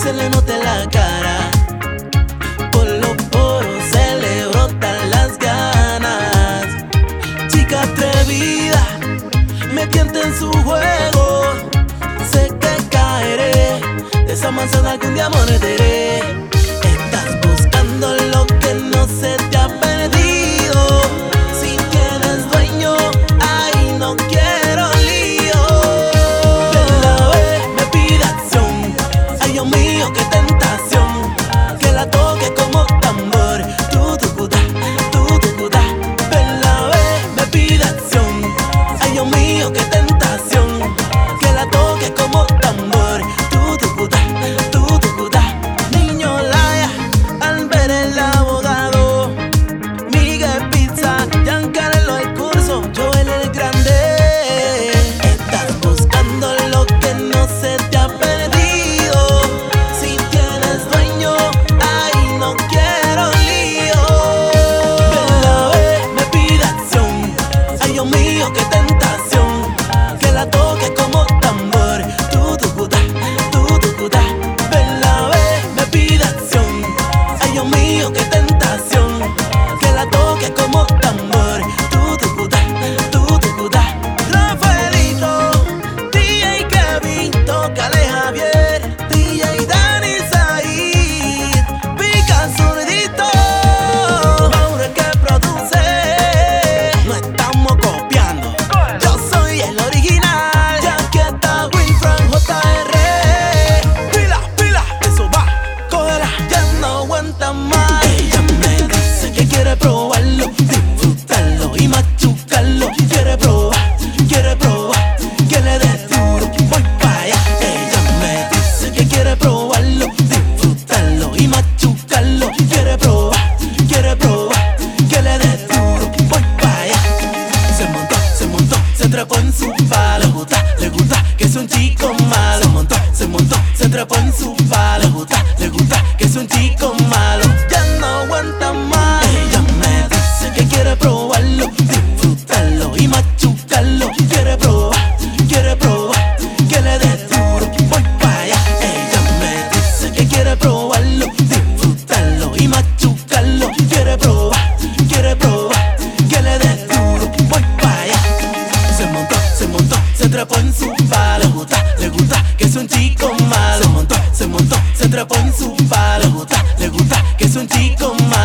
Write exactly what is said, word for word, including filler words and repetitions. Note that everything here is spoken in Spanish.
se le note la cara. Por los poros se le brotan las ganas. Chica atrevida, me tienta en su juego. Sé que caeré, de esa manzana algún día morderé. Estás buscando lo que no se te ha perdido. Si tienes dueño, ay, no quiero lío. De la vez me pide acción, ay Dios mío, qué tentación. Que la toque como tambor, tu tucuta, tu tucuta. De la vez me pide acción, ay Dios mío, qué tentación. Que la toque como tambor, tu tucuta, tu tucuta. Niño Laya, al ver el abogado, Miguel Pizza, Giancarlo el curso, Joel el grande. Estás buscando lo que no se te ha perdido. Si tienes dueño, ay, no quiero lío. De la vez me pide acción, ay Dios mío, qué tentación. Que la toque como tambor, tu tucuta, tu tucuta. De la vez me pide acción, ay Dios mío, qué tentación. Que la toque como tambor, tu tucuta, tu tucuta. Rafaelito, D J Kevin, tócale Javier, D J Dani Said, pica zurdito, Mauro el que produce. No estamos copiando, yo soy el original. Jaqueta, Wilfran, J R. Pila, pila, eso va, cógela, ya no aguanta más. Ella me dice que quiere probarlo, disfrutarlo y machucarlo. Quiere probar, quiere probar, que le dé duro, voy pa' allá. Ella me dice que quiere probarlo, disfrutarlo y machucarlo. Quiere probar, quiere probar, que le dé duro, voy pa' allá. Se montó, se montó, se trepó en su palo. Le gusta, le gusta, que es un chico malo. Se montó, se montó, se trepó en su palo. Le gusta, le gusta, que es un chico malo. Ya no aguanta más. Ella me dice que quiere probarlo, disfrutarlo y machucarlo. Quiere probar, quiere probar, que le dé duro, voy pa' allá. Ella me dice que quiere probarlo, disfrutarlo y machucarlo. Quiere probar, quiere probar, que le dé duro, voy pa' allá. Se montó, se montó, se trepó en su palo. Le gusta, le gusta, que es un chico malo. Se montó, se montó, se trepó en su palo. Le gusta, le gusta, que es un chico malo.